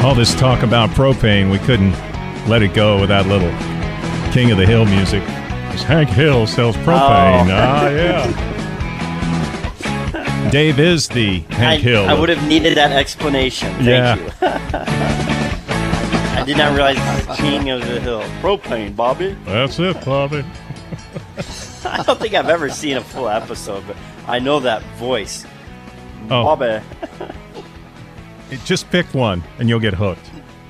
All this talk about propane, we couldn't let it go without little King of the Hill music. 'Cause Hank Hill sells propane. Yeah. Dave is the Hank Hill. I would have needed that explanation. Thank you. I did not realize the King of the Hill. Propane, Bobby. That's it, Bobby. I don't think I've ever seen a full episode, but I know that voice. Oh. Bobby. Just pick one, and you'll get hooked.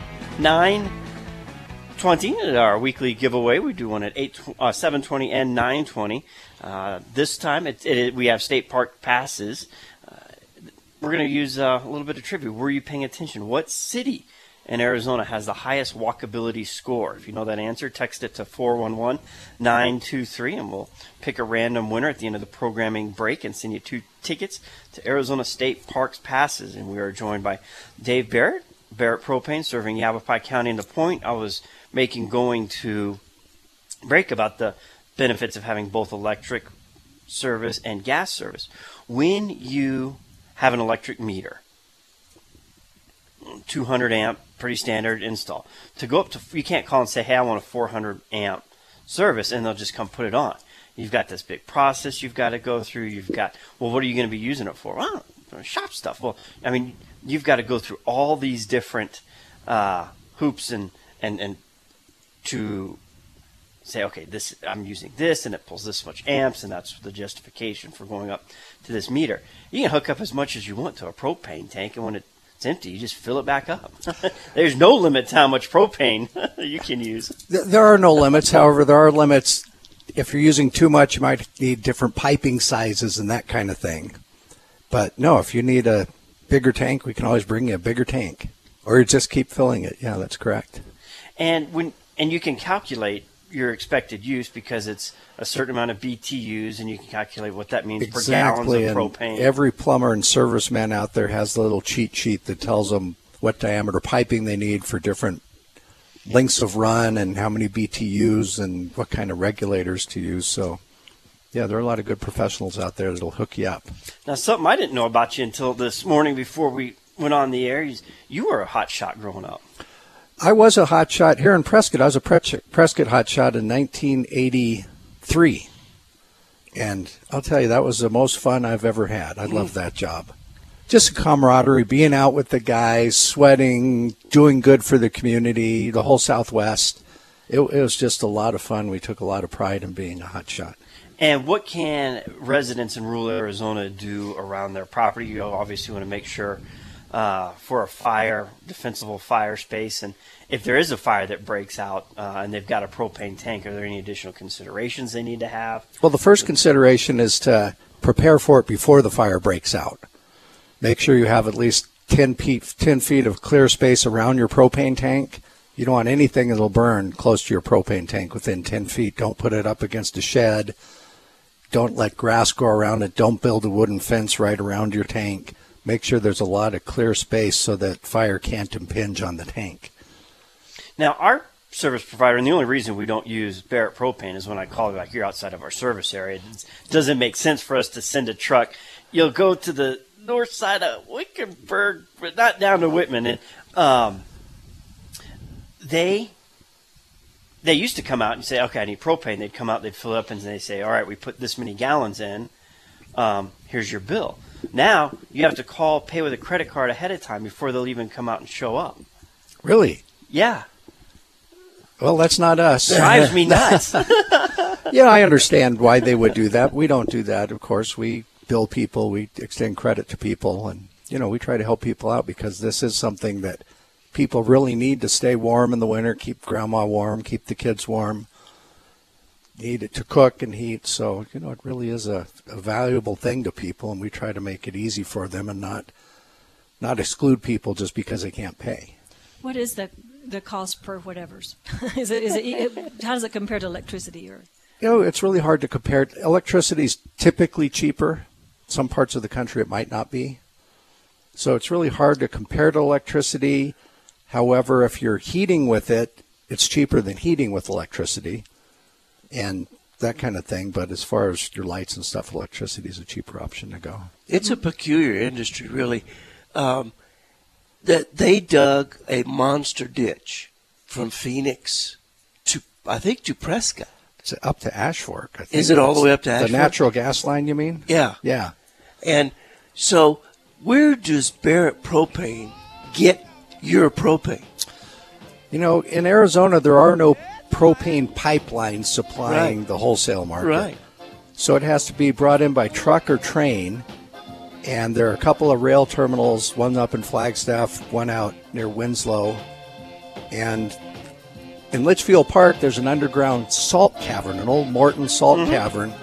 9:20 at our weekly giveaway. We do one at 7:20 and 9:20. This time we have state park passes. We're going to use a little bit of trivia. Were you paying attention? What city in Arizona has the highest walkability score? If you know that answer, text it to 411-923, and we'll pick a random winner at the end of the programming break and send you 2 tickets to Arizona State Parks passes. And we are joined by Dave Barrett, Barrett Propane, serving Yavapai County. And the point I was making going to break about the benefits of having both electric service and gas service. When you have an electric meter, 200 amp, pretty standard install. To go up to, you can't call and say, hey, I want a 400 amp service, and they'll just come put it on. You've got this big process you've got to go through. You've got, well, what are you going to be using it for? Well, shop stuff. Well, I mean, you've got to go through all these different hoops and to say, okay, this I'm using this, and it pulls this much amps, and that's the justification for going up to this meter. You can hook up as much as you want to a propane tank, and when it's empty, you just fill it back up. There's no limit to how much propane you can use. There are no limits. However, there are limits. If you're using too much, you might need different piping sizes and that kind of thing. But no, if you need a bigger tank, we can always bring you a bigger tank, or you just keep filling it. Yeah, that's correct. And you can calculate your expected use because it's a certain amount of BTUs, and you can calculate what that means per gallons of propane. Every plumber and serviceman out there has the little cheat sheet that tells them what diameter piping they need for different lengths of run and how many BTUs and what kind of regulators to use. So, yeah, there are a lot of good professionals out there that'll hook you up. Now, something I didn't know about you until this morning before we went on the air, you were a hot shot growing up. I was a hot shot here in Prescott. I was a Prescott hot shot in 1983. And I'll tell you, that was the most fun I've ever had. I loved that job. Just a camaraderie, being out with the guys, sweating, doing good for the community, the whole Southwest. It was just a lot of fun. We took a lot of pride in being a hot shot. And what can residents in rural Arizona do around their property? You obviously want to make sure for a fire, defensible fire space. And if there is a fire that breaks out and they've got a propane tank, are there any additional considerations they need to have? Well, the first consideration is to prepare for it before the fire breaks out. Make sure you have at least 10 feet of clear space around your propane tank. You don't want anything that will burn close to your propane tank within 10 feet. Don't put it up against a shed. Don't let grass grow around it. Don't build a wooden fence right around your tank. Make sure there's a lot of clear space so that fire can't impinge on the tank. Now, our service provider, and the only reason we don't use Barrett Propane is when I call, like, you're outside of our service area. It doesn't make sense for us to send a truck. You'll go to the north side of Wickenburg, but not down to Whitman. And they used to come out and say, okay, I need propane. They'd come out, they'd fill up, and they'd say, all right, we put this many gallons in. Here's your bill. Now you have to call, pay with a credit card ahead of time before they'll even come out and show up. Really? Yeah. Well, that's not us. Drives me nuts. Yeah, I understand why they would do that. We don't do that, of course. We bill people, we extend credit to people, and, we try to help people out because this is something that people really need to stay warm in the winter, keep grandma warm, keep the kids warm, need it to cook and heat. So, it really is a valuable thing to people, and we try to make it easy for them and not exclude people just because they can't pay. What is the cost per whatever's? Is it how does it compare to electricity? Or it's really hard to compare. Electricity is typically cheaper. Some parts of the country it might not be. So it's really hard to compare to electricity. However, if you're heating with it, it's cheaper than heating with electricity and that kind of thing. But as far as your lights and stuff, electricity is a cheaper option to go. It's a peculiar industry, really. that they dug a monster ditch from Phoenix to, I think, to Prescott. It's up to Ashfork. I think Is it all the way up to Ashfork? The natural gas line, you mean? Yeah. Yeah. And so where does Barrett Propane get your propane? You know, in Arizona, there are no propane pipelines supplying Right. the wholesale market. Right. So it has to be brought in by truck or train. And there are a couple of rail terminals, one up in Flagstaff, one out near Winslow. And in Litchfield Park, there's an underground salt cavern, an old Morton salt cavern.